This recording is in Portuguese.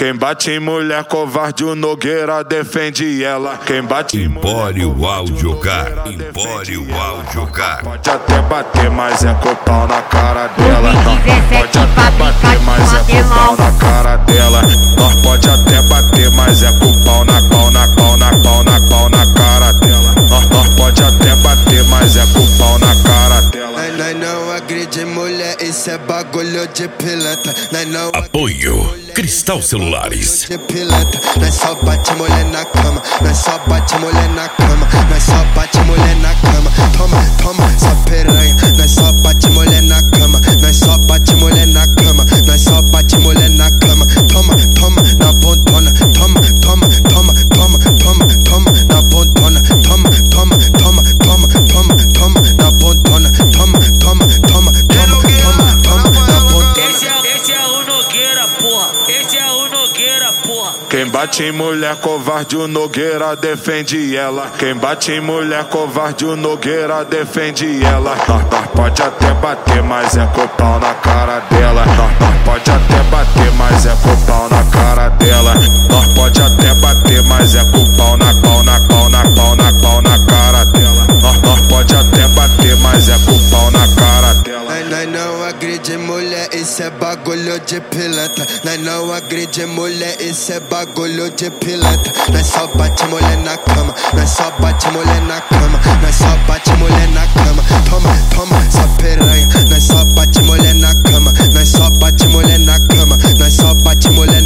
Quem bate em mulher covarde, o Nogueira defende ela. Quem bate em Empório Audiocar. Empório Audiocar. Pode até bater, mas é com o pau na cara dela. Pode até bater, mas é com o pau na cara dela. Nós pode até bater, mas é com o pau na cara dela. Nós pode até bater, mas é com o pau na cara dela. Nós não agride mulher, isso é bagulho de pilantra. Apoio Cristal Celulares. De pilantra, nós só bate mulher na cama, nós só bate mulher na cama, nós só bate mulher na cama. Toma, toma, só piranha, nós só bate mulher na cama, nós só bate mulher na cama, nós só bate mulher na cama. Toma, toma, na pontona, toma, toma, toma, toma, toma, toma, na pontona, toma, toma, toma, toma, toma, toma, na pontona, toma, toma, toma, toma, toma, toma, na pontona. Esse é o Nogueira, porra. Esse é o Nogueira, porra. Quem bate em mulher covarde, o Nogueira defende ela. Quem bate em mulher covarde, o Nogueira defende ela. Nós pode até bater, mas é com o pau na cara dela. Nós pode até bater, mas é com o pau na cara dela. Nós pode até bater, mas é com o pau na cara dela. Nós pode até bater, mas é com o pau na cara dela. Nós não agride mulher, isso é bagulho de pilantra. Nós não agride mulher, isso é bagulho de pilantra. Nós só bate mulher na cama, nós só bate mulher na cama, nós só bate mulher na cama. Toma, toma, só piranha, nós só bate mulher na cama, nós só bate mulher na cama, nós só bate mulher